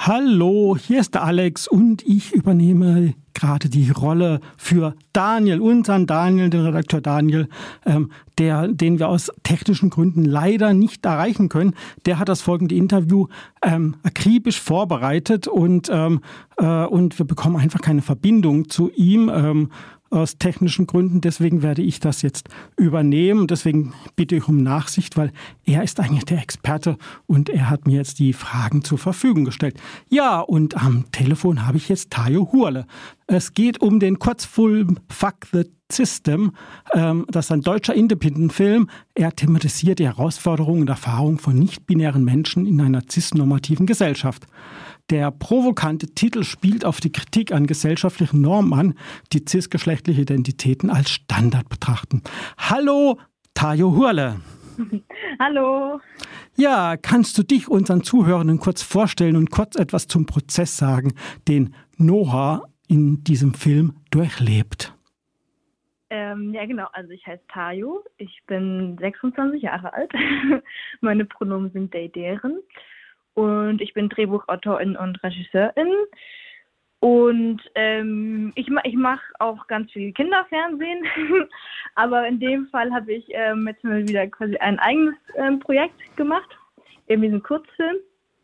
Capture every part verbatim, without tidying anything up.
Hallo, hier ist der Alex und ich übernehme gerade die Rolle für Daniel, unseren Daniel, den Redakteur Daniel, ähm, der, den wir aus technischen Gründen leider nicht erreichen können. Der hat das folgende Interview ähm, akribisch vorbereitet und, ähm, äh, und wir bekommen einfach keine Verbindung zu ihm. Ähm, aus technischen Gründen. Deswegen werde ich das jetzt übernehmen. Deswegen bitte ich um Nachsicht, weil er ist eigentlich der Experte und er hat mir jetzt die Fragen zur Verfügung gestellt. Ja, und am Telefon habe ich jetzt Tayo Hurle. Es geht um den Kurzfilm Fuck the System. Das ist ein deutscher Independent-Film. Er thematisiert die Herausforderungen und Erfahrungen von nicht-binären Menschen in einer cis-normativen Gesellschaft. Der provokante Titel spielt auf die Kritik an gesellschaftlichen Normen an, die cis-geschlechtliche Identitäten als Standard betrachten. Hallo, Tayo Hurle. Hallo. Ja, kannst du dich unseren Zuhörenden kurz vorstellen und kurz etwas zum Prozess sagen, den Noah in diesem Film durchlebt? Ähm, ja, genau. Also ich heiße Tayo. Ich bin sechsundzwanzig Jahre alt. Meine Pronomen sind they, deren. Und ich bin Drehbuchautorin und Regisseurin. Und ähm, ich, ich mache auch ganz viel Kinderfernsehen. Aber in dem Fall habe ich ähm, jetzt mal wieder quasi ein eigenes ähm, Projekt gemacht. Eben diesen Kurzfilm.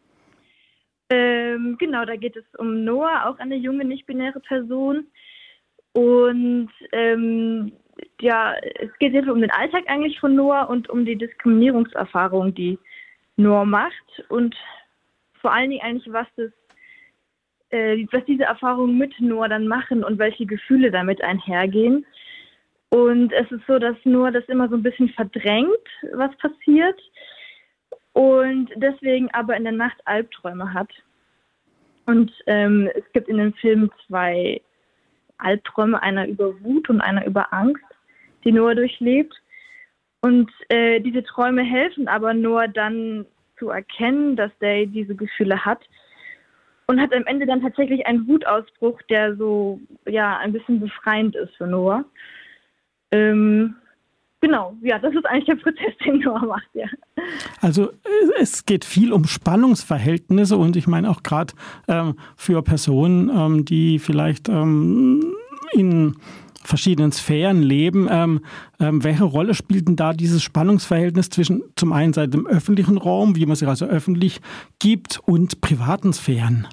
Ähm, genau, da geht es um Noah, auch eine junge, nicht-binäre Person. Und ähm, ja, es geht jetzt um den Alltag eigentlich von Noah und um die Diskriminierungserfahrung, die Noah macht. Und vor allen Dingen eigentlich, was das, äh, was diese Erfahrungen mit Noah dann machen und welche Gefühle damit einhergehen. Und es ist so, dass Noah das immer so ein bisschen verdrängt, was passiert, und deswegen aber in der Nacht Albträume hat. Und ähm, es gibt in dem Film zwei Albträume, einer über Wut und einer über Angst, die Noah durchlebt. Und äh, diese Träume helfen aber Noah dann zu erkennen, dass der diese Gefühle hat, und hat am Ende dann tatsächlich einen Wutausbruch, der so ja ein bisschen befreiend ist für Noah. Ähm, genau, ja, das ist eigentlich der Prozess, den Noah macht, ja. Also es geht viel um Spannungsverhältnisse und ich meine auch gerade ähm, für Personen, ähm, die vielleicht ähm, in verschiedenen Sphären leben. Ähm, ähm, welche Rolle spielt denn da dieses Spannungsverhältnis zwischen zum einen Seite dem öffentlichen Raum, wie man sich also öffentlich gibt, und privaten Sphären?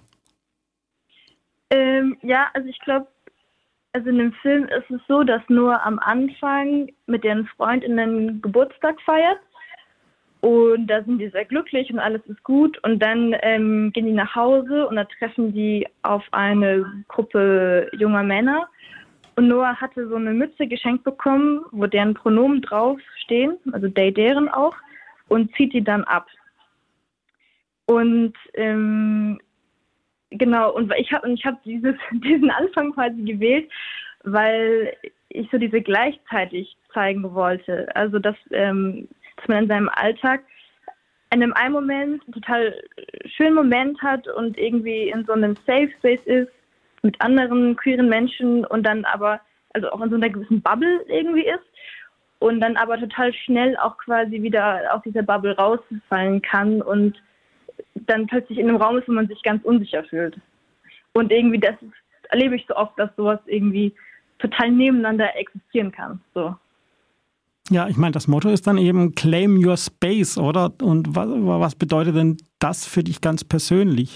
Ähm, ja, also ich glaube, also in dem Film ist es so, dass Noah am Anfang mit ihren Freundinnen Geburtstag feiert. Und da sind die sehr glücklich und alles ist gut. Und dann ähm, gehen die nach Hause und da treffen die auf eine Gruppe junger Männer. Und Noah hatte so eine Mütze geschenkt bekommen, wo deren Pronomen draufstehen, also they, deren auch, und zieht die dann ab. Und ähm, genau, und ich habe ich hab dieses diesen Anfang quasi gewählt, weil ich so diese gleichzeitig zeigen wollte. Also dass, ähm, dass man in seinem Alltag in einem einen Moment einen total schönen Moment hat und irgendwie in so einem Safe Space ist, mit anderen queeren Menschen, und dann aber, also auch in so einer gewissen Bubble irgendwie ist, und dann aber total schnell auch quasi wieder aus dieser Bubble rausfallen kann und dann plötzlich in einem Raum ist, wo man sich ganz unsicher fühlt. Und irgendwie, das erlebe ich so oft, dass sowas irgendwie total nebeneinander existieren kann. So. Ja, ich meine, das Motto ist dann eben Claim Your Space, oder? Und was, was bedeutet denn das für dich ganz persönlich?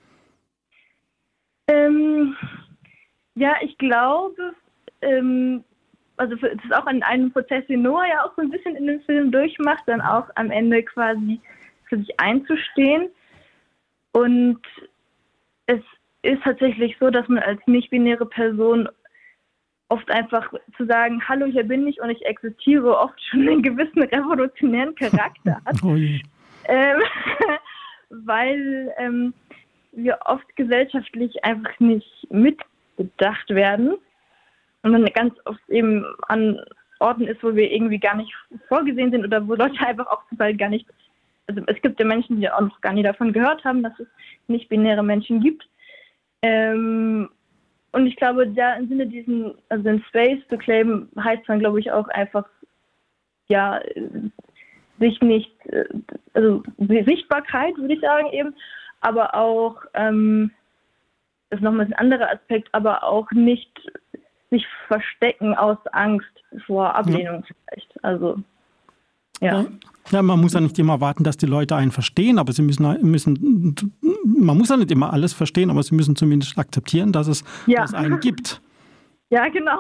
Ähm, ja, ich glaube, ähm, also es ist auch in einem Prozess, den Noah ja auch so ein bisschen in dem Film durchmacht, dann auch am Ende quasi für sich einzustehen. Und es ist tatsächlich so, dass man als nicht-binäre Person oft einfach zu sagen, hallo, hier bin ich und ich existiere, oft schon einen gewissen revolutionären Charakter hat. Oh je. Ähm, weil ähm, wir oft gesellschaftlich einfach nicht mitbedacht werden und man ganz oft eben an Orten ist, wo wir irgendwie gar nicht vorgesehen sind oder wo Leute einfach auch bald gar nicht, also es gibt ja Menschen, die auch noch gar nie davon gehört haben, dass es nicht-binäre Menschen gibt. Ähm, und ich glaube, da im Sinne diesen, also den Space zu claimen, heißt dann, glaube ich, auch einfach, ja, sich nicht, also Sichtbarkeit, würde ich sagen eben, aber auch, ähm, das ist nochmal ein anderer Aspekt, aber auch nicht sich verstecken aus Angst vor Ablehnung ja. vielleicht. Also, ja. ja. Ja, man muss ja nicht immer warten, dass die Leute einen verstehen, aber sie müssen, müssen man muss ja nicht immer alles verstehen, aber sie müssen zumindest akzeptieren, dass es, ja. dass es einen gibt. Ja, genau.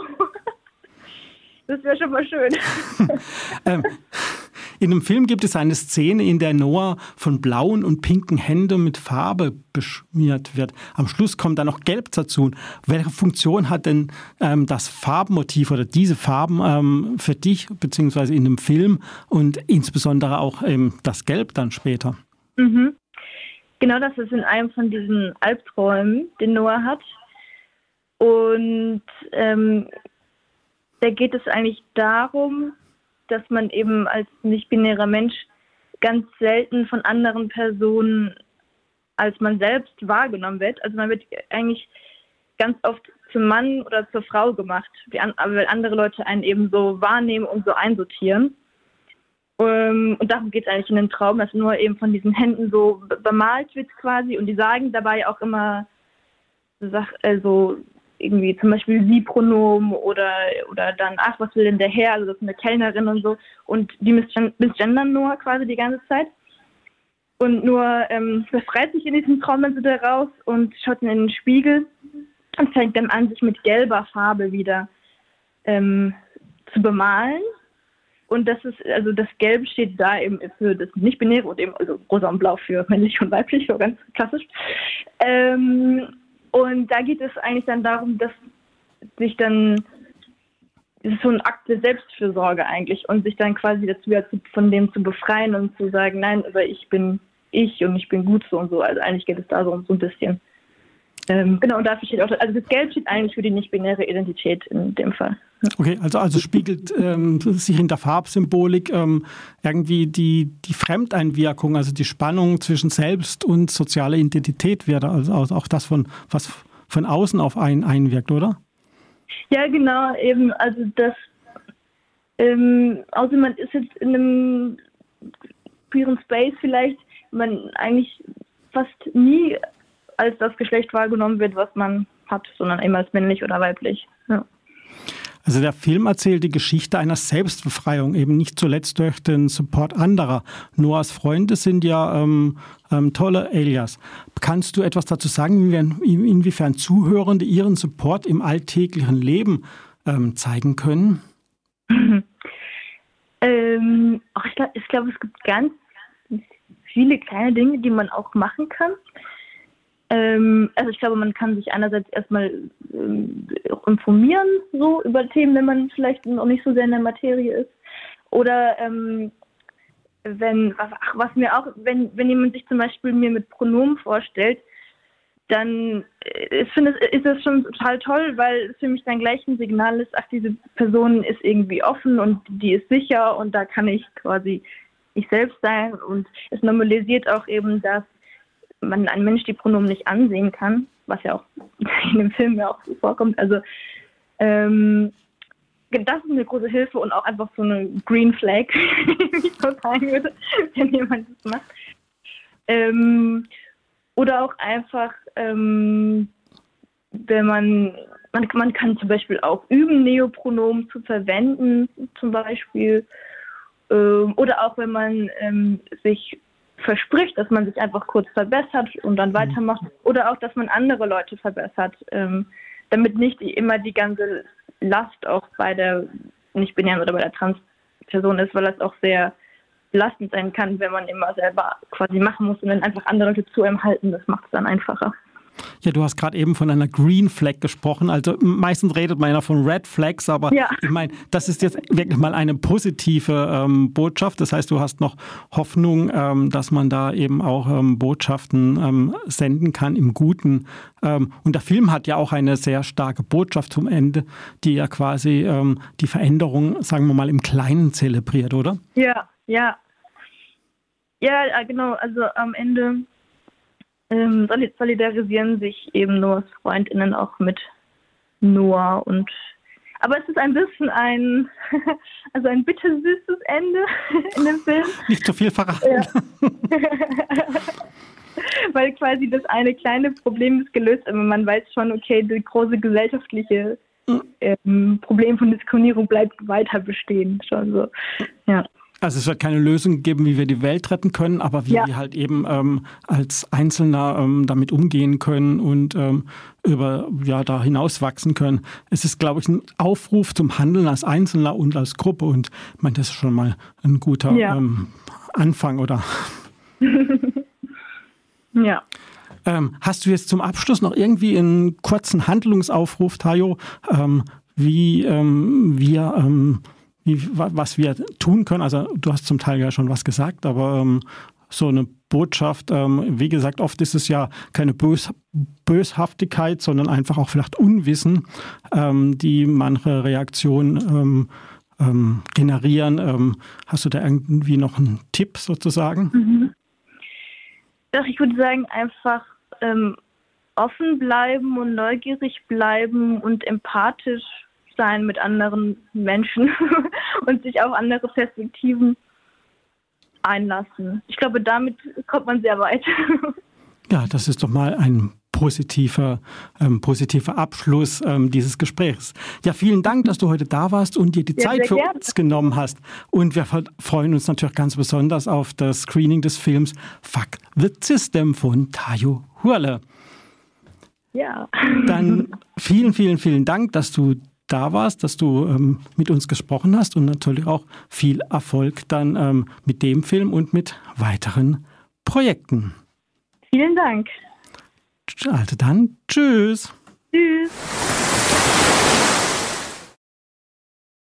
Das wäre schon mal schön. ähm, in dem Film gibt es eine Szene, in der Noah von blauen und pinken Händen mit Farbe beschmiert wird. Am Schluss kommt dann noch Gelb dazu. Welche Funktion hat denn ähm, das Farbmotiv oder diese Farben ähm, für dich, beziehungsweise in dem Film und insbesondere auch ähm, das Gelb dann später? Mhm. Genau, das ist in einem von diesen Albträumen, den Noah hat. Und ähm, da geht es eigentlich darum, dass man eben als nicht-binärer Mensch ganz selten von anderen Personen als man selbst wahrgenommen wird. Also man wird eigentlich ganz oft zum Mann oder zur Frau gemacht, weil andere Leute einen eben so wahrnehmen und so einsortieren. Und darum geht es eigentlich in dem Traum, dass nur eben von diesen Händen so bemalt wird quasi und die sagen dabei auch immer also irgendwie zum Beispiel Sie-Pronomen oder, oder dann, ach, was will denn der Herr, also das ist eine Kellnerin und so. Und die misgendern nur quasi die ganze Zeit. Und nur ähm, befreit sich in diesem Traum dann wieder raus und schaut in den Spiegel und fängt dann an, sich mit gelber Farbe wieder ähm, zu bemalen. Und das ist, also das Gelb steht da eben für das Nicht-Binäre und eben, also rosa und blau für männlich und weiblich, so ganz klassisch. Ähm, Und da geht es eigentlich dann darum, dass sich dann, das ist so ein Akt der Selbstfürsorge eigentlich und sich dann quasi dazu ja, von dem zu befreien und zu sagen, nein, aber ich bin ich und ich bin gut so und so. Also eigentlich geht es da so, so ein bisschen. Ähm, genau, und dafür steht auch, also das Gelb steht eigentlich für die nicht-binäre Identität in dem Fall. Ja. Okay, also, also spiegelt ähm, sich in der Farbsymbolik ähm, irgendwie die, die Fremdeinwirkung, also die Spannung zwischen Selbst und sozialer Identität wäre, also auch das, von, was von außen auf einen einwirkt, oder? Ja, genau, eben, also das, ähm, außer man ist jetzt in einem queeren Space vielleicht, man eigentlich fast nie als das Geschlecht wahrgenommen wird, was man hat, sondern immer als männlich oder weiblich. Ja. Also der Film erzählt die Geschichte einer Selbstbefreiung, eben nicht zuletzt durch den Support anderer. Noahs Freunde sind ja ähm, ähm, tolle Alias. Kannst du etwas dazu sagen, inwiefern Zuhörende ihren Support im alltäglichen Leben ähm, zeigen können? ähm, ach, ich glaube, glaub, es gibt ganz viele kleine Dinge, die man auch machen kann. Also ich glaube, man kann sich einerseits erstmal ähm, informieren so über Themen, wenn man vielleicht noch nicht so sehr in der Materie ist. Oder ähm, wenn, ach, was mir auch, wenn, wenn jemand sich zum Beispiel mir mit Pronomen vorstellt, dann ich finde, ist das schon total toll, weil es für mich dann gleich ein Signal ist, ach, diese Person ist irgendwie offen und die ist sicher und da kann ich quasi ich selbst sein. Und es normalisiert auch eben, dass man einen Mensch die Pronomen nicht ansehen kann, was ja auch in dem Film ja auch so vorkommt. Also ähm, das ist eine große Hilfe und auch einfach so eine Green Flag, wie ich so sagen würde, wenn jemand das macht. Ähm, oder auch einfach, ähm, wenn man, man, man kann zum Beispiel auch üben, Neopronomen zu verwenden, zum Beispiel. Ähm, oder auch wenn man ähm, sich verspricht, dass man sich einfach kurz verbessert und dann weitermacht oder auch, dass man andere Leute verbessert, ähm, damit nicht immer die ganze Last auch bei der nicht-binären oder bei der Trans-Person ist, weil das auch sehr belastend sein kann, wenn man immer selber quasi machen muss und dann einfach andere Leute zu einem halten, das macht es dann einfacher. Ja, du hast gerade eben von einer Green Flag gesprochen. Also meistens redet man ja von Red Flags, aber ja. Ich meine, das ist jetzt wirklich mal eine positive ähm, Botschaft. Das heißt, du hast noch Hoffnung, ähm, dass man da eben auch ähm, Botschaften ähm, senden kann im Guten. Ähm, und der Film hat ja auch eine sehr starke Botschaft zum Ende, die ja quasi ähm, die Veränderung, sagen wir mal, im Kleinen zelebriert, oder? Ja, ja. Ja, genau. Also am Ende solidarisieren sich eben Noahs FreundInnen auch mit Noah und aber es ist ein bisschen ein also ein bittersüßes Ende in dem Film. Nicht zu viel verraten. Ja. Weil quasi das eine kleine Problem ist gelöst, aber man weiß schon, okay, das große gesellschaftliche ähm, Problem von Diskriminierung bleibt weiter bestehen. Schon so. Ja. Also es wird keine Lösung geben, wie wir die Welt retten können, aber wie ja. wir halt eben ähm, als Einzelner ähm, damit umgehen können und ähm, über ja da hinaus wachsen können. Es ist, glaube ich, ein Aufruf zum Handeln als Einzelner und als Gruppe und ich meine, das ist schon mal ein guter ja. ähm, Anfang, oder? ja. Ähm, hast du jetzt zum Abschluss noch irgendwie einen kurzen Handlungsaufruf, Tayo, ähm, wie ähm, wir ähm, Wie, was wir tun können? Also du hast zum Teil ja schon was gesagt, aber ähm, so eine Botschaft, ähm, wie gesagt, oft ist es ja keine Bös Böshaftigkeit, sondern einfach auch vielleicht Unwissen, ähm, die manche Reaktionen ähm, ähm, generieren. Ähm, hast du da irgendwie noch einen Tipp sozusagen? Mhm. Doch, ich würde sagen, einfach ähm, offen bleiben und neugierig bleiben und empathisch sein mit anderen Menschen und sich auf andere Perspektiven einlassen. Ich glaube, damit kommt man sehr weit. Ja, das ist doch mal ein positiver, ähm, positiver Abschluss ähm, dieses Gesprächs. Ja, vielen Dank, dass du heute da warst und dir die ja, Zeit für gerne. uns genommen hast. Und wir freuen uns natürlich ganz besonders auf das Screening des Films Fuck the System von Tayo Hurle. Ja. Dann vielen, vielen, vielen Dank, dass du da warst, dass du ähm, mit uns gesprochen hast und natürlich auch viel Erfolg dann ähm, mit dem Film und mit weiteren Projekten. Vielen Dank. Also dann, tschüss. Tschüss.